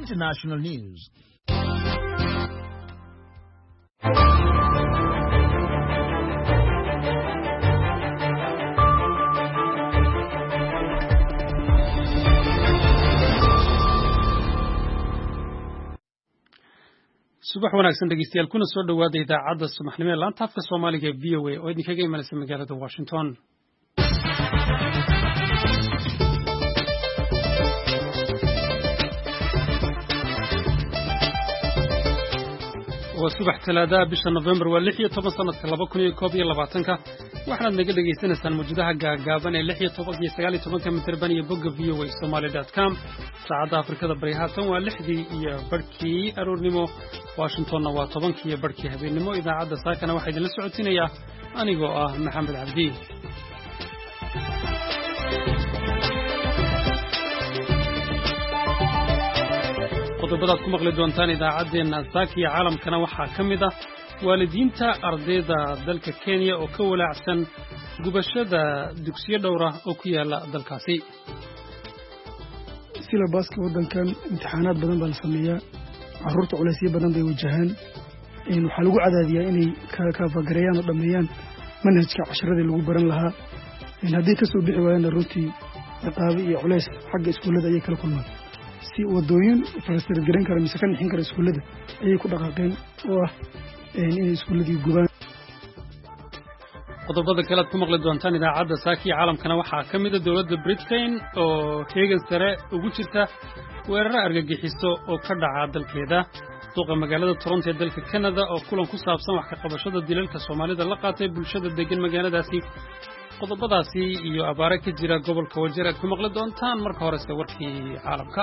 international news. subax wanaagsan dhegeystayaal kuna soo dhawaada idaacadda subaxnimo ee laanta afka Soomaaliga ee VOA oo idinkaga imanaysa magaalada Washington. waa subax talaada bisha November waa 16 sanadka 2021 waxaad naga dhageysanaysaan muujadaha gaagaaban ee 16 iyo 19 mitirban iyo bogga voasomali.com saacadda Afrikada Bari haatan waa 6:00 aroornimo Washingtonna waa 10:00 habeenimo idaacadda saakana waxaa idinla socotinaya anigoo ah Maxamed Cabdi qodobadaad ku maqli doontaan idaacadeena saakiya caalamkana waxaa ka mid ah waalidiinta ardayda dalka Kenya oo ka walaacsan gubashada dugsiyo dhowr ah oo ku yaala dalkaasi. Syllabuska wadankan imtixaanaad badan baa la sameeyaa carruurta culeysyo badan bay wajahaan waxaa lagu cadaadiyaa inay ka fagareeyaan oo dhameeyaan manhajka casharadii lagu baran lahaa haddii ka soo bixi waayaan runtii ciqaabi iyo culeys xagga iskuullada ayay kala kulmaan si wadooyin falastir garan kara mise ka nixin kara iskuullada ayay ku dhaqaaqeen oo ah inay iskuulladii gubaan. qodobada kale aad ku maqli doontaan idaacadda saakiya caalamkana waxaa ka mid ah dowladda Britain oo heegan sare ugu jirta weeraro argagixiso oo ka dhaca dalkeeda. suuqa magaalada Toronto ee dalka Canada oo kulan ku saabsan wax ka qabashada dilalka Soomaalida la qaatay bulshada degan magaaladaasi. qodobadaasi iyo abaare ka jira gobolka Wajeer aad ku maqli doontaan marka horese warkii caalamka.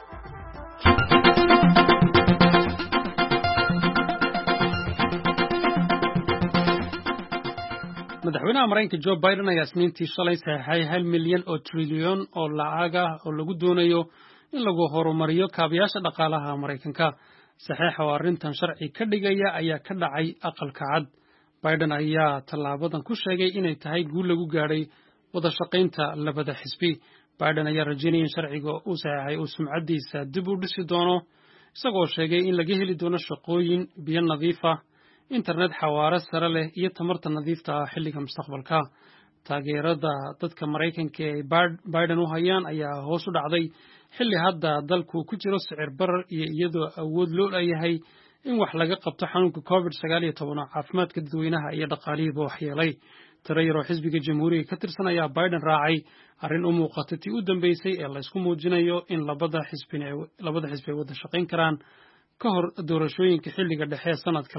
madaxweynaha Mareykanka Joe Biden ayaa Isniintii shalay saxeexay 1 milyan oo trilyan oo lacag ah oo lagu doonayo in lagu horumariyo kaabayaasha dhaqaalaha Mareykanka. saxeexa oo arrintan sharci ka dhigaya ayaa ka dhacay aqalka cad. Biden ayaa tallaabadan ku sheegay inay tahay guul lagu gaaray wada shaqaynta labada xisbi. Biden ayaa rajaynaya in sharciga uu saxeexay uu sumcadiisa dib u dhisi doono isagoo sheegay in laga heli doono shaqooyin biyo nadiif ah internet xawaare sare leh iyo tamarta nadiifta ah xilliga mustaqbalka. taageerada dadka Mareykanka ee Biden u hayaan ayaa hoos u dhacday xilli hadda dalku ku jiro sicir barar iyo iyadoo awood loo leeyahay in wax laga qabto xanuunka COVID-19 caafimaadka dadweynaha iyo dhaqaalihiiba waxyeelay. tiro xisbiga jamhuuriga ka tirsan ayaa Biden raacay arrin u muuqatay tii u dambeysay ee la isku muujinayo in labada xisbi ay wada shaqayn karaan ka hor doorashooyinka xilliga dhexe sanadka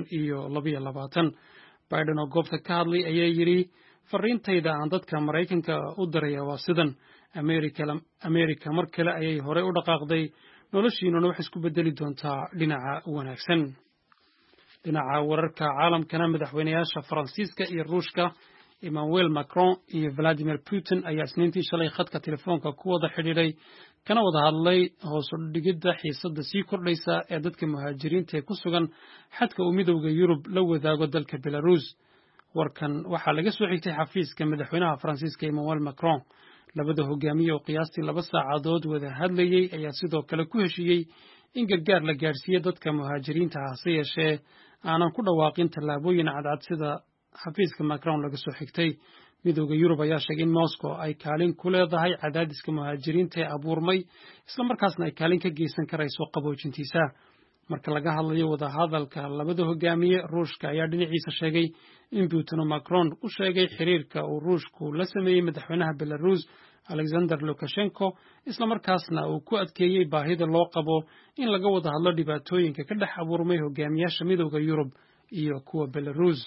2022. Biden oo goobta ka hadlay ayaa yiri fariintayda aan dadka Mareykanka u diraya waa sidan America mar kale ayay hore u dhaqaaqday noloshiinuna wax isku bedeli doontaa dhinaca wanaagsan. dhinaca wararka caalamkana madaxweynayaasha Faransiiska iyo Ruushka Emmanuel Macron iyo Vladimir Putin ayaa Isniintii shalay khadka telefoonka ku wada xidhiidhay kana wada hadlay hoos u dhigidda xiisadda sii kordhaysa ee dadka muhaajiriinta ee ku sugan xadka uu midowga Yurub la wadaago dalka Belarus. warkan waxaa laga soo xigtay xafiiska madaxweynaha Faransiiska Emmanuel Macron. labada hogaamiye oo qiyaastii 2 saacadood wada hadlayay ayaa sidoo kale ku heshiiyey in gargaar la gaarsiiyo dadka muhaajiriinta ah si yeeshee aanan ku dhawaaqin tallaabooyin cadcad sida xafiiska Macron laga soo xigtay. midowga Yurub ayaa sheegay in Moscow ay kaalin ku leedahay cadaadiska muhaajiriinta ee abuurmay isla markaasna ay kaalin ka geysan karayso qaboojintiisa. marka laga hadlayo wada hadalka labada hogaamiye Ruushka ayaa dhinaciisa sheegay in Putin oo Macron u sheegay xiriirka uu Ruushku la sameeyay madaxweynaha Belarus Alexander Lukashenko isla markaasna uu ku adkeeyay baahida loo qabo in laga wada hadlo dhibaatooyinka ka dhex abuurmay hogaamiyaasha midowga Yurub iyo kuwa Belarus.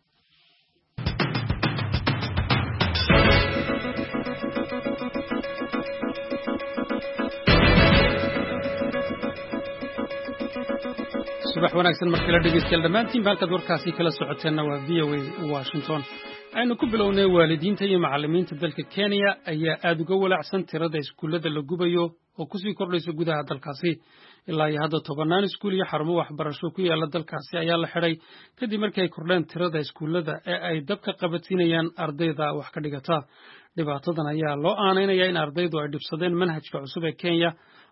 subax wanaagsan markii la dhegeystayaal dhammaantiin halkaad warkaasi kala socoteena waa VOA Washington. aynu ku bilownay waalidiinta iyo macallimiinta dalka Kenya ayaa aad uga walaacsan tirada iskuullada la gubayo oo ku sii kordhaysa gudaha dalkaasi. ilaa iyo hadda 10 iskuul iyo xarumo waxbarasho ku yaala dalkaasi ayaa la xiray kadib markii ay kordheen tirada iskuullada ee ay dabka qabatinayaan ardayda wax ka dhigata. dhibaatadan ayaa loo aaneynaya in ardaydu ay dhibsadeen manhajka cusub ee Kenya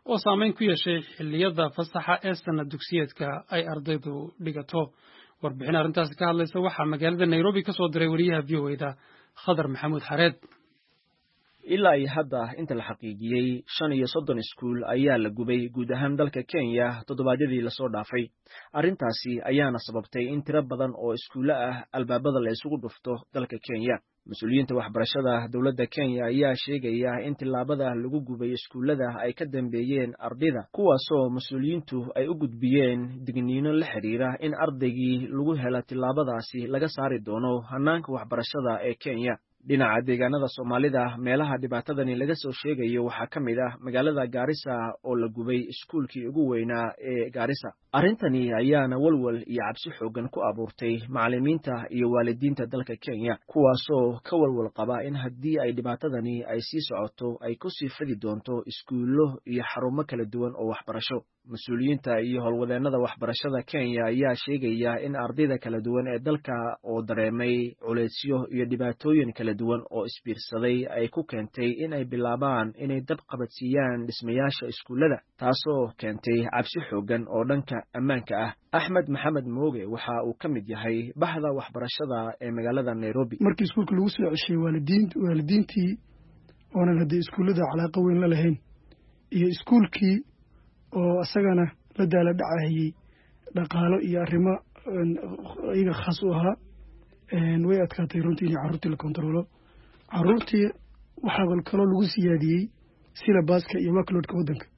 oo saameyn ku yeeshay xilliyada fasaxa ee sanad dugsiyeedka ay ardaydu dhigato. warbixin arrintaasi ka hadlaysa waxaa magaalada Nairobi ka soo diray wariyaha VOA-da Khadar Maxamuud Xareed. ilaa iyo hadda inta la xaqiijiyey 35 iskuul ayaa la gubay guud ahaan dalka Kenya toddobaadyadii la soo dhaafay. Arrintaasi ayaana sababtay in tiro badan oo iskuulo ah albaabada la isugu dhufto dalka Kenya. Mas'uuliyiinta waxbarashada dowladda Kenya ayaa sheegaya in tilaabada lagu gubay iskuulada ay ka dambeeyeen ardayda, kuwaasoo mas'uuliyiintu ay u gudbiyeen digniino la xiriira in ardaygii lagu helo tilaabadaasi laga saari doono hanaanka waxbarashada ee Kenya. dhinaca deegaanada Soomaalida meelaha dhibaatadani laga soo sheegayo waxaa ka mid ah magaalada Garissa oo la gubay iskuulkii ugu weynaa ee Garissa. Arrintani ayaana walwal iyo cabsi xoogan ku abuurtay macallimiinta iyo waalidiinta dalka Kenya, kuwaasoo ka walwal qaba in haddii ay dhibaatadani ay sii socoto ay ku sii fidi doonto iskuulo iyo xarumo kala duwan oo waxbarasho. Mas'uuliyiinta iyo howlwadeennada waxbarashada Kenya ayaa sheegaya in ardayda kala duwan ee dalka oo dareemay culeysyo iyo dhibaatooyin kala duwan oo isbiirsaday ay ku keentay in ay bilaabaan inay dab qabadsiiyaan dhismayaasha iskuulada, taasoo keentay cabsi xoogan oo dhanka ammaanka ah. Axmed Maxamed Mooge waxa uu ka mid yahay bahda waxbarashada ee magaalada Nairobi. markii iskuulka lagu soo ceshay waalidiintii oonan hadda iskuulada calaaqa weyn la lahayn iyo iskuulkii oo asagana la daala dhacayay dhaqaalo iyo arrimo iyaga khaas u ahaa, way adkaatay runtii in carruurtii la kontrolo. carruurtii waxaa kaloo lagu siyaadiyey syllabuska iyo workloadka waddanka.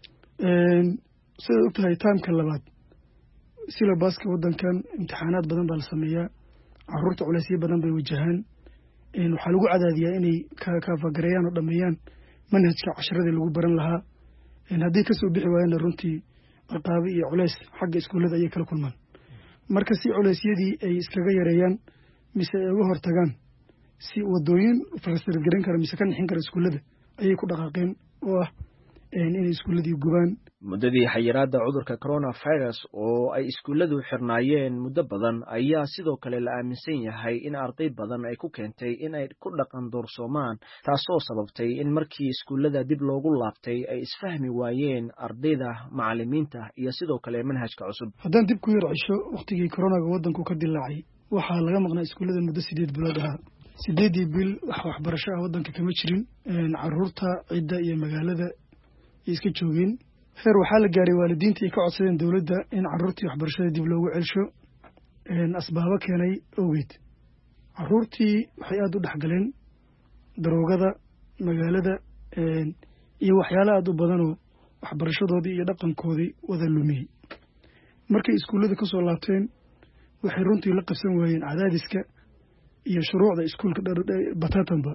sidaad ogtahay taamka labaad syllabuska waddankan imtixaanaad badan baa la sameeyaa, carruurta culeysyo badan bay wajahaan. waxaa lagu cadaadiyaa inay kaafagareeyaan oo dhameeyaan manhajka casharadii lagu baran lahaa. haddii kasoo bixi waayana runtii ciqaabi iyo culeys xagga iskuullada ayay kala kulmaan. marka si culeysyadii ay iskaga yareeyaan mise ay uga hortagaan, si wadooyin farsargaran kara mise ka nixin kara iskuullada ayay ku dhaqaaqeen oo ah inay iskuulladii gubaan. muddadii xayiraadda cudurka coronavirus oo ay iskuulladu xirnaayeen muddo badan ayaa sidoo kale la aaminsan yahay in arday badan ay ku keentay in ay ku dhaqan doorsoomaan, taasoo sababtay in markii iskuullada dib loogu laabtay ay isfahmi waayeen ardayda, macallimiinta iyo sidoo kale manhajka cusub. haddaan dib ku yar cisho waqtigii koronaga waddanku ka dilaacay, waxaa laga maqnaa iskuullada muddo 8 bilood ahaa. 8 bil waxbarasho ah waddanka kama jirin. carruurta cidda iyo magaalada ay iska joogeen. heer waxaa la gaaray waalidiintii ay ka codsadeen dowladda in carruurtii waxbarashada dib loogu celsho asbaabo keenay awgeed. carruurtii waxay aada u dhexgaleen daroogada magaalada iyo waxyaalo aada u badanoo waxbarashadoodii iyo dhaqankoodii wada lumiyey. markay iskuullada ka soo laabteen waxay runtii la qabsan waayeen cadaadiska iyo shuruucda iskuulka batatanba.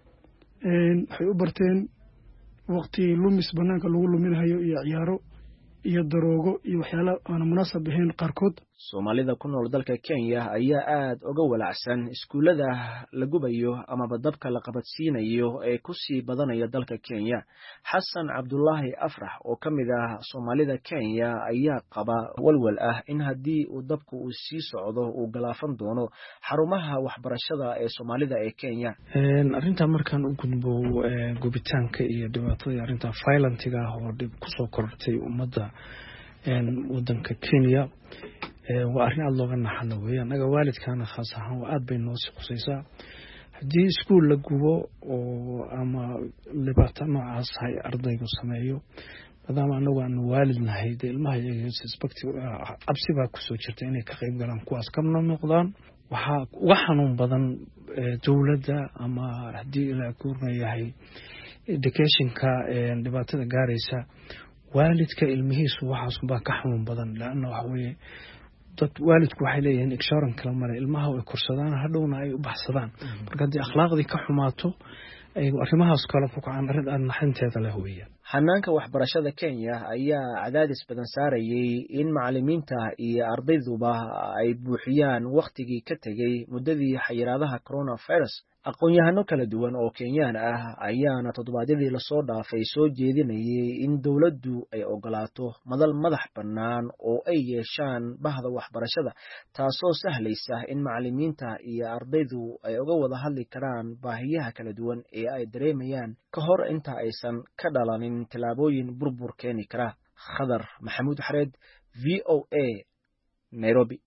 waxay u barteen waqti lumis banaanka lagu luminayo iyo ciyaaro iyo daroogo iyo waxyaala aan munaasab ahayn qaarkood. Soomaalida ku nool dalka Kenya ayaa aad uga walacsan iskuulada la gubayo ama dabka la qabadsiinayo ee ku sii badanaya dalka Kenya. Xasan Cabdullaahi Afrax oo kamid ah Soomaalida Kenya ayaa qaba walwal ah in haddii uu dabku uu sii socdo uu galaafan doono xarumaha waxbarashada ee Soomaalida ee Kenya. Arrinta markaan u gudbo gubitaanka iyo dhibaatada arrinta violentiga oo dib ku soo kortay ummadda wadanka Kenya waa arrin aad looga naxano weeyaan. anaga waalidkaana khaas ahaan waa aad bay noo sii qusaysaa haddii iskuul la gubo oo ama dhibaato noocaas hay ardaygu sameeyo, maadaama anagu aan waalid nahay dee ilmaha iyaga cabsi baa kusoo jirta inay ka qayb galaan kuwaas kamna noqdaan. waxaa uga xanuun badan dowladda ama haddii la guurnayahay educationka dhibaatada gaaraysa waalidka ilmihiisu waxaas baa ka xanuun badan. laana waxa weeye dad waalidku waxay leeyihiin insurance kala male ilmaha way korsadaan hadhowna ay u baxsadaan. marka haddii akhlaaqdii ka xumaato ay arrimahaas kale ku kacaan arrin aan naxinteeda leh weeyaan. Hanaanka waxbarashada Kenya ayaa cadaadis badan saarayay in macallimiinta iyo ardayduba ay buuxiyaan waqtigii ka tagay muddadii xayiraadaha coronavirus. aqoon-yahano kala duwan oo Kenyaan ah ayaana toddobaadyadii lasoo dhaafay soo jeedinayay in dowladdu ay ogolaato madal madax bannaan oo ay yeeshaan bahda waxbarashada, taasoo sahlaysa in macallimiinta iyo ardaydu ay uga wada hadli karaan baahiyaha kala duwan ee ay dareemayaan ka hor inta aysan ka dhalanin tallaabooyin burbur keeni kara. Khadar Maxamuud Xareed, VOA, Nairobi.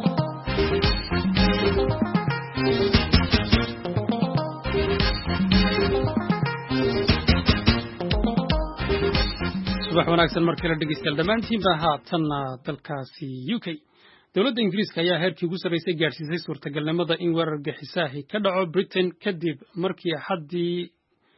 subax wanaagsan markale dhegeystayaal dhammaantiinba haatanna dalkaasi UK. Dowladda Ingiriiska ayaa heerkii ugu sarreysay gaadhsiisay suurtagalnimada in weerar gixisaahi ka dhaco Britain kadib markii Axaddii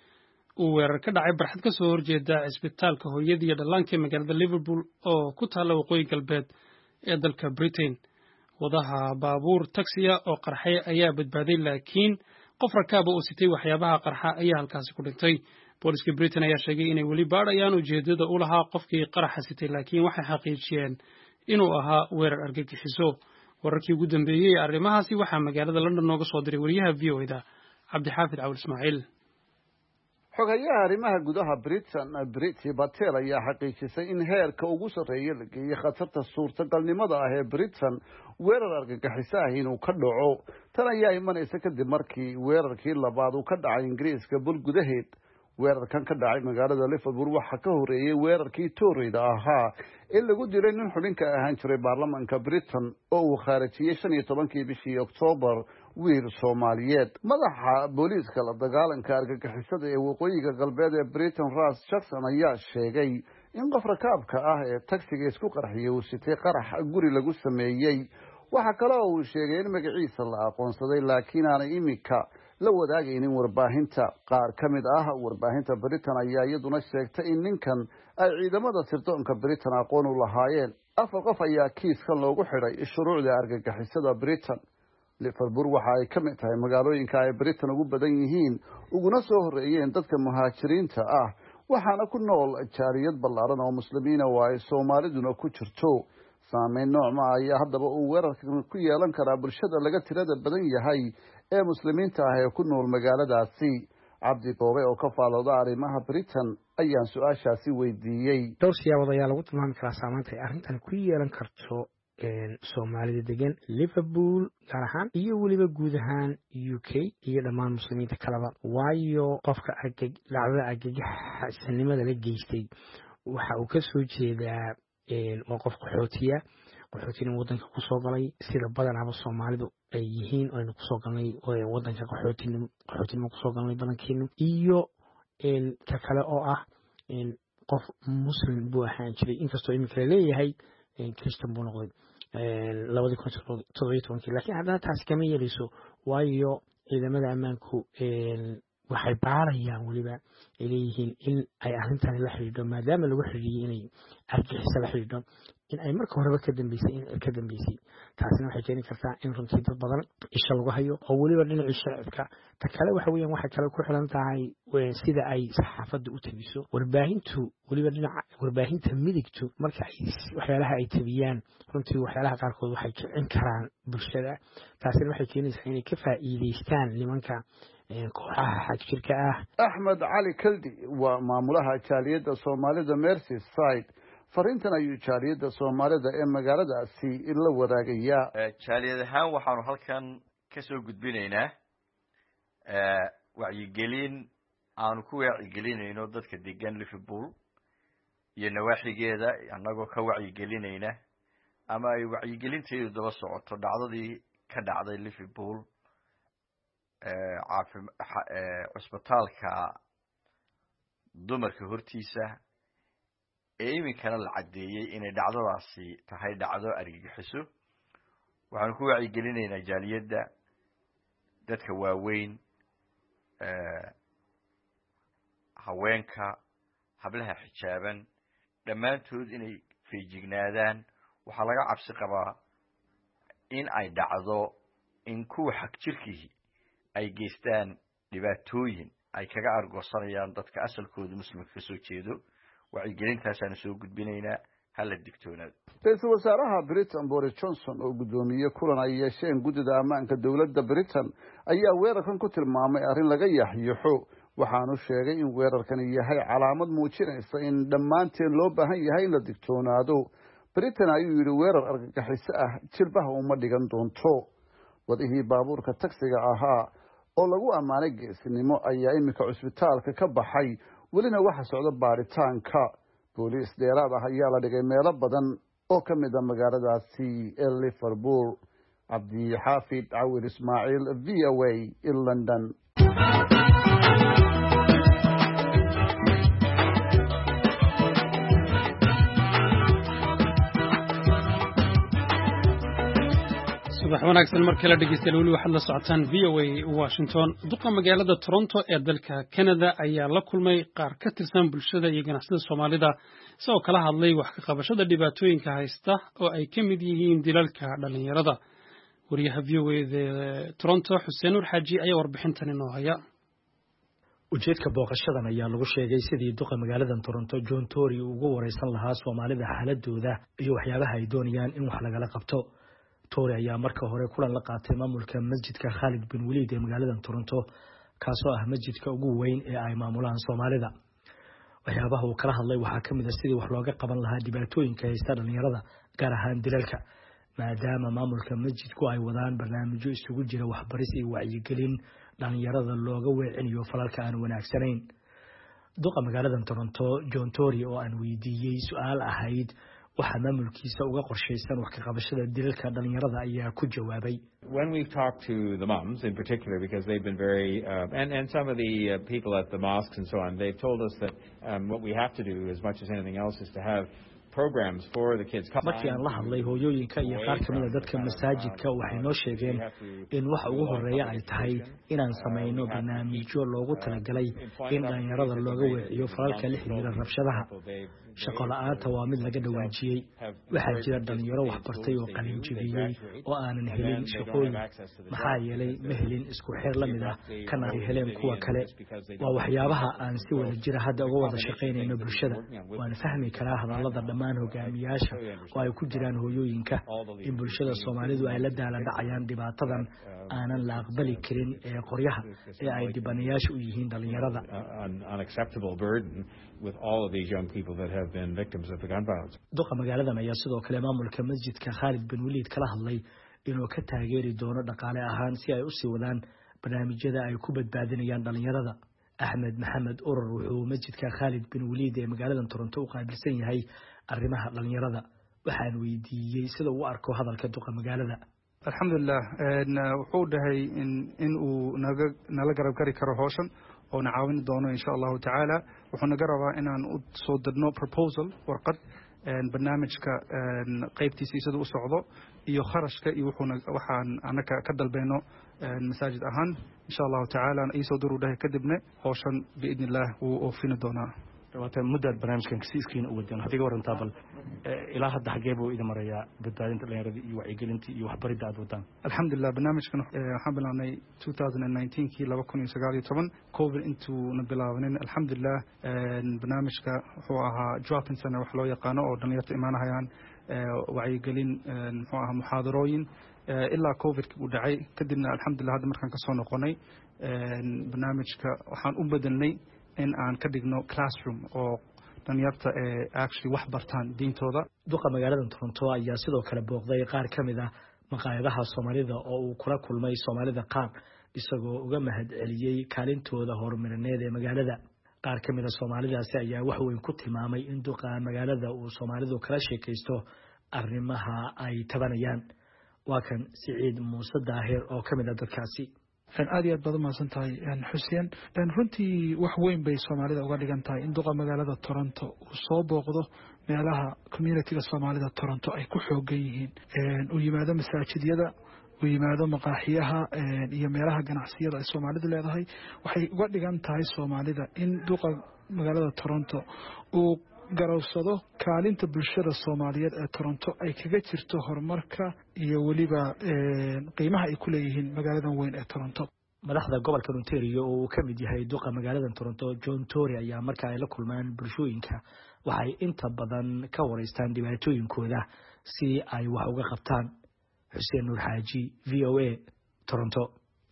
uu weerar ka dhacay barxad ka soo horjeeda cisbitaalka hooyada iyo dhallaanka ee magaalada Liverpool oo ku taalla waqooyi galbeed ee dalka Britain. Wadaha baabuur taksiya oo qarxay ayaa badbaaday, laakiin qof rakaab oo sitay waxyaabaha qarxa ayaa halkaasi ku dhintay. Booliska Britain ayaa sheegay inay weli baadhayaan ujeedada u lahaa qofkii qaraxa sitay, laakiin waxay xaqiijiyeen inuu ahaa weerar argagixiso. Wararkii ugu dambeeyey ee arrimahaasi waxaa magaalada London nooga soo diray wariyaha VOA-da Cabdixaafid Cawil Ismaaciil. xogayaha arrimaha gudaha Britain Priti Patel ayaa xaqiijisay in heerka ugu sarreeya la geeyey khatarta suurtagalnimada ah ee Britain weerar argagixiso ah inuu ka dhaco. Tan ayaa imanaysa kadib markii weerarkii labaad uu ka dhacay Ingiriiska bil gudaheed. weerarkan ka dhacay magaalada Liverpool waxa ka horeeyay weerarkii Toryda ahaa ee lagu dilay nin xubinka ahaan jiray baarlamaanka Britain oo uu khaarajiyay 15kii bishii October wiil Soomaaliyeed. Madaxa booliiska la dagaalanka argagixisada ee waqooyiga galbeed ee Britain Ras Jackson ayaa sheegay in qof rakaabka ah ee taksiga isku qarxiyay uu sitay qarax guri lagu sameeyay. waxa kale oo uu sheegay in magaciisa la aqoonsaday laakiin aanay imika la wadaagaynin warbaahinta. qaar ka mid ah warbaahinta Britain ayaa iyaduna sheegtay in ninkan ay ciidamada sirdoonka Britain aqoon u lahaayeen. 4 qof ayaa kiiskan loogu xidhay shuruucda argagixisada Britain. Liverpool waxa ay ka mid tahay magaalooyinka ay Britain ugu badan yihiin uguna soo horeeyeen dadka muhaajiriinta ah, waxaana ku nool jaariyad ballaaran oo muslimiin oo ay Soomaaliduna ku jirto. saameyn noocma ayaa haddaba uu weerarkan ku yeelan karaa bulshada laga tirada badan yahay ee muslimiinta ah ee ku nool magaaladaasi. Cabdi Goobe oo ka faalooda arrimaha Britain ayaan su-aashaasi weydiiyey. dhowr siyaabood ayaa lagu tilmaami karaa saameynta ay arrintan ku yeelan karto Soomaalida degan Liverpool gaar ahaan iyo weliba guud ahaan UK iyo dhammaan muslimiinta kaleba. waayo qofka lacagada argagixisnimada la geystay waxa uu ka soo jeedaa waa qof qaxootiga wadanka ku soo galay sida badanaba Soomaalidu ay yihiin oo aynu ku soo galnay wadanka qaxootinimo ku soo galnay badankeena. iyo ka kale oo ah qof muslim buu ahaan jiray, inkastoo imika la leeyahay Christian buu noqday 2017, laakiin haddana taasi kama yeelayso, waayo ciidamada ammaanku waxay baarayaan weliba ay leeyihiin in ay arrintan la xiriirto, maadaama lagu xiriiriyay inay argagixiso la xiriirto, in ay marka horeba ka dambeysay. taasina waxay keeni kartaa in runtii dad badan isha lagu hayo oo weliba dhinacii shacabka. ta kale waxa weeyaan waxay kale ku xiran tahay sida ay saxaafadda u tabiso warbaahintu, weliba dhinaca warbaahinta midigtu marka waxyaalaha ay tabiyaan runtii waxyaalaha qaarkood waxay kicin karaan bulshada. taasina waxay keenaysaa inay ka faa'iideystaan nimanka kooxaha xagjirka ah. Axmed Cali Kaldi waa maamulaha jaaliyadda Soomaalida Merseyside. fariintan ayuu jaaliyadda Soomaalida ee magaaladaasi la wadaagayaa. jaaliyad ahaan waxaanu halkan ka soo gudbinaynaa wacyigelin aanu ku wacyigelinayno dadka degan Liverpool iyo nawaaxigeeda, annagoo ka wacyigelinayna ama ay wacyigelinteedu daba socoto dhacdadii ka dhacday Liverpool cusbitaalka dumarka hortiisa ee iminkana la caddeeyey inay dhacdadaasi tahay dhacdo argagixiso. waxaanu ku wacyigelinaynaa jaaliyadda dadka waaweyn, haweenka, hablaha xijaaban, dhammaantood inay feejignaadaan. waxaa laga cabsi qabaa in ay dhacdo in kuwa xag jirkii ay geystaan dhibaatooyin ay kaga argoosanayaan dadka asalkooda muslimka ka soo jeedo. wacyigelintaasaan soo gudbinaynaa. hala digtoonaado. ra-iisul wasaaraha Britain Boris Johnson oo guddoomiye kulan ay yeesheen guddida ammaanka dowladda Britain ayaa weerarkan ku tilmaamay arrin laga yaxyaxo waxaanu sheegay in weerarkani yahay calaamad muujinaysa in dhammaanteen loo baahan yahay in la digtoonaado. Britain ayuu yidhi weerar argagixiso ah jilbaha uma dhigan doonto. wadihii baabuurka taksiga ahaa oo lagu ammaanay geesinimo ayaa iminka cusbitaalka ka baxay welina waxa socda baaritaanka. booliis dheeraad ah ayaa la dhigay meelo badan oo ka mid ah magaaladaasi ee Liverpool. Cabdi Xaafid Cawil Ismaaciil VOA in London. subax wanaagsan markii la dhageysto wali waxaad la socotaan VOA Washington. duqa magaalada Toronto ee dalka Canada ayaa la kulmay qaar ka tirsan bulshada iyo ganacsatada Soomaalida isagoo kala hadlay wax ka qabashada dhibaatooyinka haysta oo ay ka mid yihiin dilalka dhalinyarada. wariyaha VOA Toronto Xuseen Nur Xaaji ayaa warbixintan inoo haya. ujeedka booqashadan ayaa lagu sheegay sidii duqa magaalada Toronto John Tory ugu wareysan lahaa Soomaalida xaaladooda iyo waxyaabaha ay doonayaan in wax lagala qabto. Tory ayaa marka hore kulan la qaatay maamulka masjidka Khalid bin Waleed ee magaalada Toronto kaasoo ah masjidka ugu weyn ee ay maamulaan Soomaalida. waxyaabaha uu kala hadlay waxaa kamid ah sidii wax looga qaban lahaa dhibaatooyinka haysta dhalinyarada gaar ahaan dilalka maadaama maamulka masjidku ay wadaan barnaamijyo isugu jira waxbaris iyo wacyigelin dhalinyarada looga weecinayo falalka aan wanaagsanayn. duqa magaalada Toronto John Tory oo aan weydiiyay su'aal ahayd waxa maamulkiisa uga qorsheysan wax ka qabashada dilalka dhalinyarada ayaa ku jawaabay. When we've talked to the moms in particular, because they've been very and some of the people at the mosques and so on, they've told us that what we have to do as much as anything else is to have programs for the kids. markii aan la hadlay hooyooyinka iyo qaar kamid ah dadka masaajidka waxay noo sheegeen in waxa ugu horeeya ay tahay inaan sameeyno barnaamijyo loogu talagalay in dhalinyarada looga weeciyo falalka la xiriira rabshadaha. shaqo la'aanta waa mid laga dhawaajiyay. waxaa jira dhalinyaro wax bartay oo qalin jebiyay oo aanan helin shaqooyin maxaa yeelay ma helin isku xeer la mid ah kana ay heleen kuwa kale. waa waxyaabaha aan si wada jira hadda uga wada shaqaynayno bulshada. waan fahmi karaa hadallada dhammaan hogaamiyaasha oo ay ku jiraan hooyooyinka in bulshada Soomaalidu ay la daaladhacayaan dhibaatadan aanan la aqbali karin ee qoryaha ee ay dhibanayaashu u yihiin dhalinyarada. unacceptable burden with all of these young people that have been victims of the gun violence. duqa magaaladan ayaa sidoo kale maamulka masjidka Khalid bin Waleed kala hadlay inuu ka taageeri doono dhaqaale ahaan si ay u sii wadaan barnaamijyada ay ku badbaadinayaan dhalinyarada. Ahmed Maxamed Urur wuxuu masjidka Khalid bin Waleed ee magaalada Toronto u qaabilsan yahay arrimaha dhalinyarada. waxaan weydiiyay sida uu arko hadalka duqa magaalada. alxamdulillah wuxuu dhahay in uu nala garab gari karo hawshan oo na caawin doono insha Allah taala. wuxuu naga rabaa inaan u soo dirno proposal warqad barnaamijka qaybtiisa sida u socdo iyo kharashka iyo waxaan anaka ka dalbeeno masaajid ahaan insha Allah taala ay soo diru dhahay kadibna hawshan biidnillah uu oofin doonaa. waata mudad barnaamijkan kiiskiina u wadaan hadiga warantaa bal ilaa hadda xagee buu idin marayaa badbaadinta dhalinyarada iyo wacyigelinta iyo waxbaridda aad wadaan. alxamdulillah barnaamijkan waxaan bilaabnay 2019kii 2019 covid intuuna bilaabanin. alxamdulillah barnaamijka wuxuu ahaa drop-in center wax loo yaqaano oo dhalinyarta imaanayaan wacyigelin muxuu ahaa muxaadarooyin ilaa covidki uu dhacay kadibna alxamdulillah hadda markaan kasoo noqonay barnaamijka waxaan u bedelnay in aan ka dhigno classroom oo dhalinyarta actually wax bartaan diintooda. duqa magaalada Toronto ayaa sidoo kale booqday qaar kamid ah maqaayadaha Soomaalida oo uu kula kulmay Soomaalida qaar isagoo uga mahadceliyay kaalintooda horumarineed ee magaalada. qaar kamid ah Soomaalidaasi ayaa wax weyn ku tilmaamay in duqa magaalada uu Soomaalidu kala sheekaysto arrimaha ay tabanayaan. waa kan Siciid Muuse Daahir oo kamid ah dadkaasi. aad iyo aad baad u mahadsantahay Xuseen. runtii wax weyn bay Soomaalida uga dhigan tahay in duqa magaalada Toronto uu soo booqdo meelaha community-ga Soomaalida Toronto ay ku xoogan yihiin. uu yimaado masaajidyada, uu yimaado maqaaxiyaha iyo meelaha ganacsiyada ay Soomaalidu leedahay. waxay uga dhigan tahay Soomaalida in duqa magaalada Toronto uu garowsado kaalinta bulshada Soomaaliyeed ee Toronto ay kaga jirto horumarka iyo waliba qiimaha ay ku leeyihiin magaaladan weyn ee Toronto. madaxda gobolka Ontario oo uu ka mid yahay duqa magaalada Toronto John Tory ayaa markaa ay la kulmaan bulshooyinka waxay inta badan ka wareystaan dhibaatooyinkooda si ay wax uga qabtaan. Xuseen Nuur Xaaji, VOA, Toronto.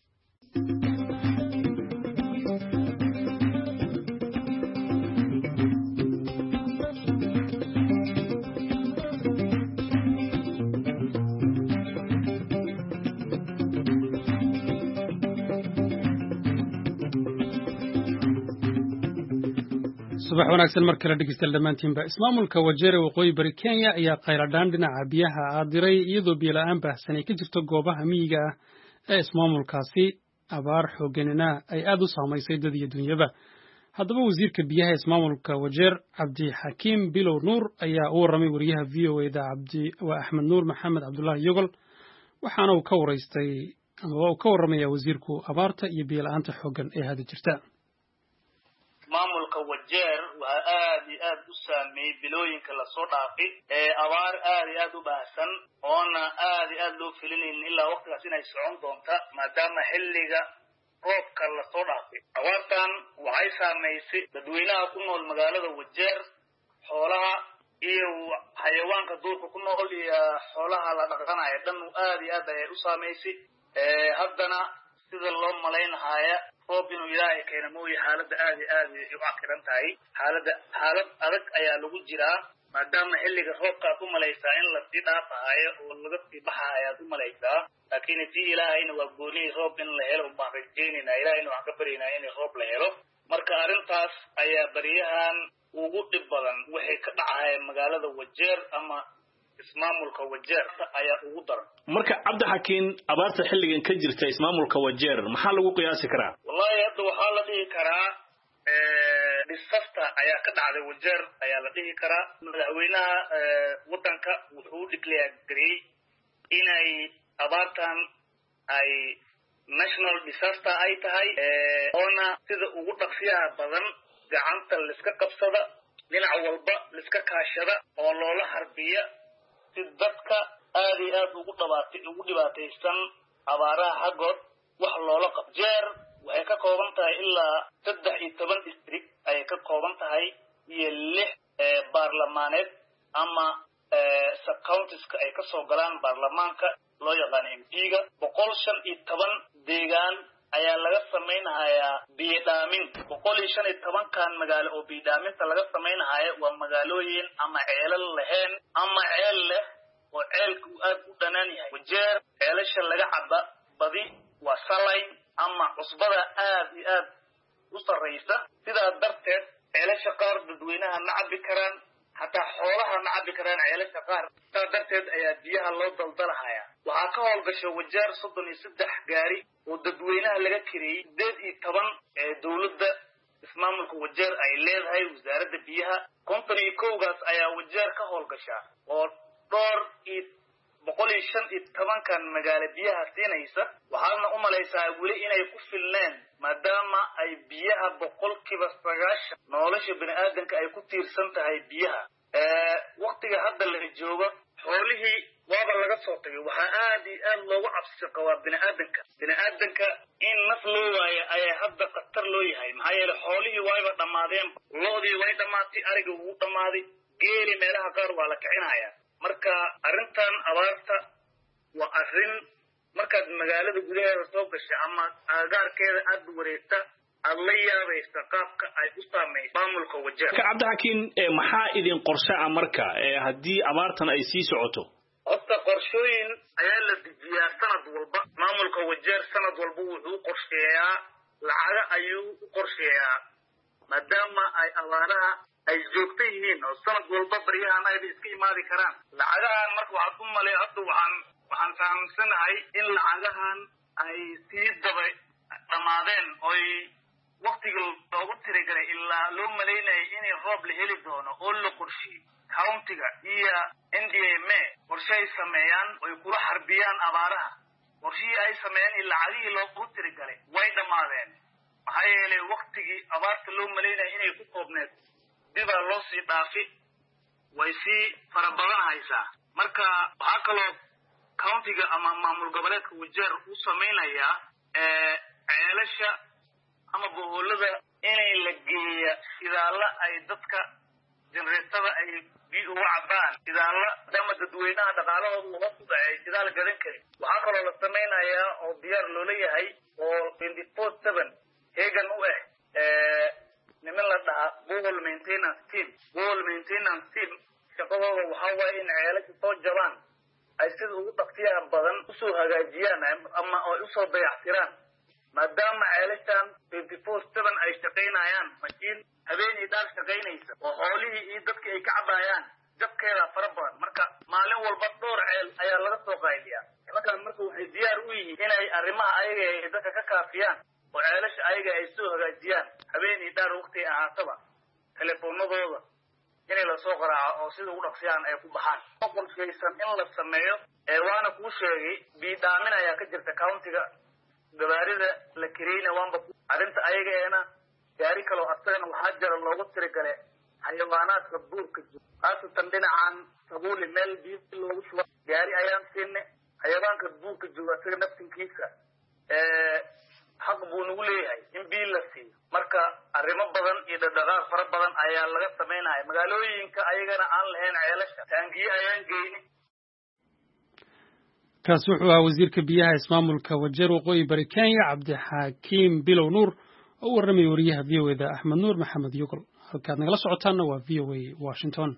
subax wanaagsan mar kale dhegeystayaal dhammaantiinba. Ismaamulka Wajir ee waqooyi bari Kenya ayaa qayladhaan dhinaca biyaha diray iyadoo biyo la'aan baahsan ay ka jirto goobaha miyiga ah ee ismaamulkaasi. Abaar xoogganina ay aad u saamaysay dad iyo dunyaba. Haddaba wasiirka biyaha ismaamulka Wajir Cabdi Xakiim Bilow Nuur ayaa u warramay wariyaha VOA-da Axmed Nuur Maxamed Cabdullaahi Yogol, waxaana uu ka warramayaa wasiirku abaarta iyo biyo la'aanta xooggan ee hadda jirta. maamulka Wajir waa aad iyo aad u saameeyay bilooyinka la soo dhaafay abaar aad iyo aad u baahsan oona aad iyo aad loo filinaynin ilaa waqtigaas inay socon doonta maadaama xilliga roobka la soo dhaafay. abaartan waxay saameysay dadweynaha ku nool magaalada Wajir, xoolaha iyo xayawaanka duurka ku nool iyo xoolaha la dhaqanayo dhan aad iyo aad ayay u saameysay. haddana sida loo malaynayo roob inuu ilaahay keeno mooye xaaladda aad iyo aad u cakiran tahay. xaalad adag ayaa lagu jiraa maadaama xilliga roobka aad u malaysaa in lasii dhaafahayo oo laga sii baxayo ayaad u malaysaa, laakiin tii ilaahayna waa gooniyey roob in la helo baan rajaynaynaa. ilaahayna waxaan ka baryaynaa in roob la helo. marka arrintaas ayaa bariyahan ugu dhib badan waxay ka dhacayaan magaalada Wajir ama ismaamulka Wajir ayaa ugu daran. marka Cabdi Xakiim, abaarta xilligan ka jirta ismaamulka Wajir maxaa lagu qiyaasi karaa? wallahi hadda waxaa la dhihi karaa disaster ayaa ka dhacday Wajir ayaa la dhihi karaa. madaxweynaha wadanka wuxuu declare gareeyay inay abaartan ay national disaster ay tahay oona sida ugu dhaqsiyaha badan gacanta la iska qabsada, dhinac walba la iska kaashada oo loola harbiya si dadka aad iyo aad ugu dhibaataysan abaaraha xaggood wax loola qabto. Jeer waxay ka kooban tahay ilaa 13 district ayay ka kooban tahay iyo 6 baarlamaaneed ama sub-counties-ka ay ka soo galaan baarlamaanka loo yaqaan MP-ga. 115 deegaan ayaa laga samaynayaa biyo dhaamin. 115 magaalo oo biyo dhaaminta laga samaynayo waa magaalooyin ama ceelal lahayn ama ceel leh oo ceelku aad u dhanaan yahay. Wajir ceelasha laga caba badi waa salayn ama cusbada aad iyo aad u sarreysa. sidaa darteed ceelasha qaar dadweynaha ma cabi karaan, hataa xoolaha ma cabi karaan ceelasha qaar. sidaa darteed ayaa biyaha loo daldalahayaa. waxaa ka howlgasha Wajir 33 gaari oo dadweynaha laga kiriyay 18 dawladda ismaamulka Wajir ay leedahay wasaaradda biyaha. 51gaas ayaa Wajir ka howlgasha oo dhowr iyo 115 magaalo biyaha siinaysa. waxaana u malaysaa weli inay ku filneen maadaama ay biyaha 90% nolosha bini'aadanka ay ku tiirsan tahay biyaha. waqtiga hadda la joogo xoolihii waaba laga soo tagay. waxaa aad iyo aad loogu cabsi qabaa bini'aadanka in naf loo waayo ayaa hadda khatar loo yahay. maxaa yeelay xoolihii wayba dhammaadeen, lo'dii way dhammaatay, ariga wuu dhammaaday, geeli meelaha qaar waa la kicinayaa. marka arrintan abaarta waa arrin markaad magaalada gudaheeda soo gashay ama agagaarkeeda aad wareegta aad la yaabaysa qaabka ay u saameysay maamulka Wajir. Cabdi Xakiim, maxaa idin qorshe ah marka haddii abaartan ay sii socoto? horta qorshooyin ayaa la dejiyaa sanad walba. maamulka Wajir sanad walba wuxuu qorsheeyaa lacaga ayuu u qorsheeyaa maadaama ay abaaraha ay joogto yihiin oo sanad walba baryahan ay iska imaadi karaan. lacagahan marka waxaad u malay hadda waxaan fahamsanahay in lacagahan ay sii dhammaadeen oy waqtiga loogu tirigalay ilaa loo malaynayay inay roob la heli doono oo la qorshiyey. countiga iyo NDMA qorshe ay sameeyaan oy kula xarbiyaan abaaraha. qorshihii ay sameeyeen in lacagihii loogu tirigalay way dhammaadeen. maxaa yeelay waqtigii abaarta loo malaynayay inay ku koobneed dibaa loo sii dhaafi, way sii farabadanhaysaa. marka waxaa kaloo countiga ama maamul goboleedka Wajir u samaynayaa ceelasha ama boholada inay la geeya sidaala ay dadka jeneratada ay biyo uga cabaan sidaala dama dadweynaha dhaqaalahooda hoos u dhacay sidaa la gadan karin waxaa kaloo la samaynayaa oo diyaar loola yahay oo 24/7 heegan u niman la dhahaa bowl maintenance team shaqadooda waxaa waaye in ceelasha soo jabaan ay sida ugu dhaqsiyaha badan usoo hagaajiyaan ama ay usoo dayactiraan maadaama ceelashan 24/7 ay shaqaynayaan mashiin habeenii dhaar shaqaynaysa oo xoolihii iyo dadkii ay ka cabayaan jabkeeda fara badan marka maalin walba dhowr ceel ayaa laga soo qayliyaa nimankan marka waxay diyaar u yihiin inay arrimaha ayaga ay dadka ka kaafiyaan oo ceelasha ayaga ay soo hagaajiyaan habeenii dhaar waqti ahaataba telefoonadooda inay la soo qaraaco oo sida ugu dhaqsiyaan ay ku baxaan qorsaysan in la sameeyo waana kuu sheegay biidhaamin ayaa ka jirta countiga gabaarida la kireyna waanba arrinta ayageena gaari kaloo asagana waxaa jira loogu tirigale xayawaanaadka buurka jiro khaasatan dhinacan sabuuli meel biyo loogu shuba gaari ayaan siinay xayawaanka buurka jooga asaga naftinkiisa xaq buu nagu leeyahay in biyo la siiyo marka arrimo badan iyo dhaqdhaqaaq fara badan ayaa laga samaynaya magaalooyinka ayagana aan lahayn ceelasha taangiye ayaan geyni kaas wuxuu ahaa wasiirka biyaha ismaamulka Wajeer waqooyi bari Kenya Cabdixakiim Bilow Nuur oo warramay wariyaha VOA-da Axmed Nuur Maxamed Yugol halkaad nagala socotaana waa VOA Washington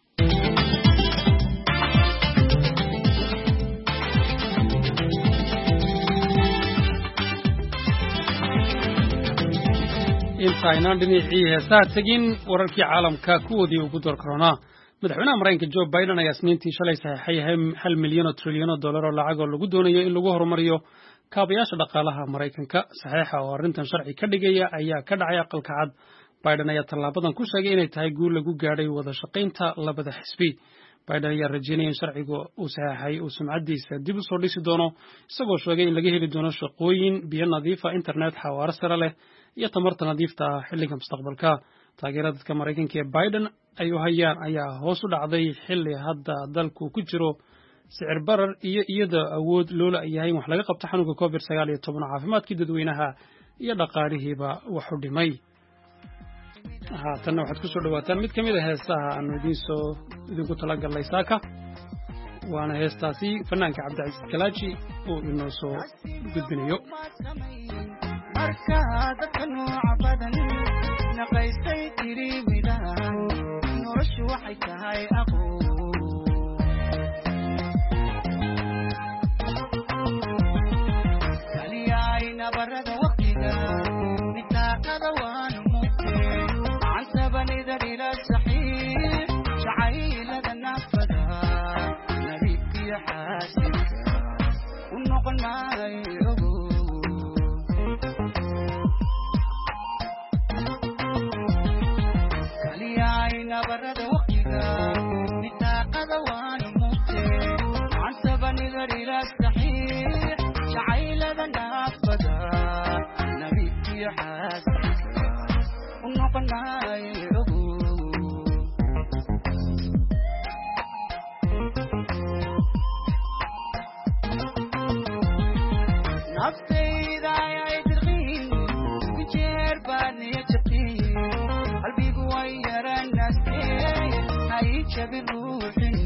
intaynaan dhinacii heesaha tegin wararkii caalamka kuwoodii ugu door corona madaxweynaha Mareykanka Joe Biden ayaa isniintii shalay saxiixay $1 milyan oo trilyan oo dollar oo lacag oo lagu doonayo in lagu horumariyo kaabayaasha dhaqaalaha Mareykanka saxiixa oo arrintan sharci ka dhigaya ayaa ka dhacay aqalka cad Biden ayaa tallaabadan ku sheegay inay tahay guul lagu gaadhay wada shaqaynta labada xisbi Biden ayaa rajeynaya in sharciga uu saxiixay uu sumcadiisa dib u soo dhisi doono isagoo sheegay in laga heli doono shaqooyin biyo nadiif ah internet xawaare sare leh iyo tamarta nadiifta ah xilliga mustaqbalka taageerada dadka Mareykanka ee Biden ay u hayaan ayaa hoos u dhacday xilli hadda dalku ku jiro sicir barar iyo iyada awood loola yahay wax laga qabto xanuunka COVID-19 caafimaadkii dadweynaha iyo dhaqaalihiiba wax u dhimay haatan waxaad ku soo dhawaataan mid kamid ah heesaha aan idinku talagalnay saaka waana heestaasi fanaanka Cabdicasiis Kalaaji oo inoo soo gudbinayo dadka nooca badan naqaysay tiri midaan noloshu waxay tahay aqoon kaliyay nabarada waqtiga nitaaqada waan mugtay cansabanida ila saxiix jacaylada nafada nabibkiyo xaasinka u noqon maayo nabarada waqtiga nitaaqada waan mugtay cansabanida ila saxiix jacaylada nafada nabibkiyo xaasinka u noqon maayo naftayda ay dirqiin jeer baan jabtiin qalbigu way yaranaastay hay jabi ruuxin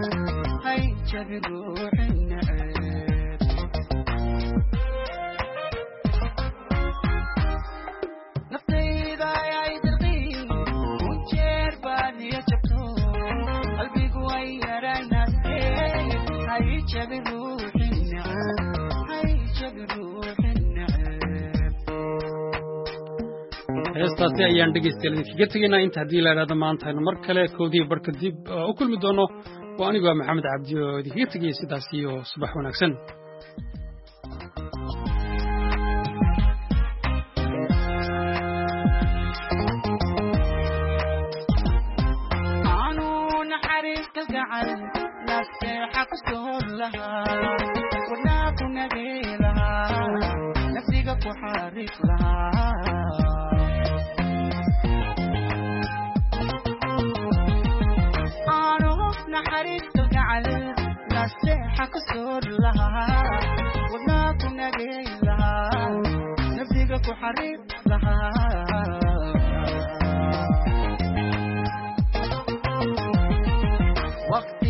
naftayda ay dirqiin jeer baan jabto qalbigu way yaranaastay hay jabi ruuxin heestaasi ayaan dhegeystayaal idinkaga tegaynaa inta haddii la idhaahdo maanta aynu mar kale koodii barka dib u kulmi doono waa anigoo maxamed cabdi oo idinkaga tegaya sidaas iyo subax wanaagsan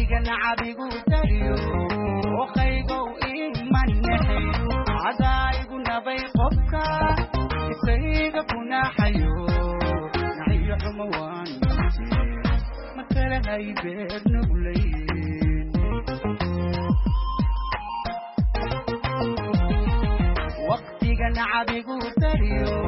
waqtiga nacabigu tariyo waqaygo imannahay cadaygu nabay qofka isayga kunaxayo naxiyo xumo waan makala hay beer nugleyn waqtiga nacabigu tariyo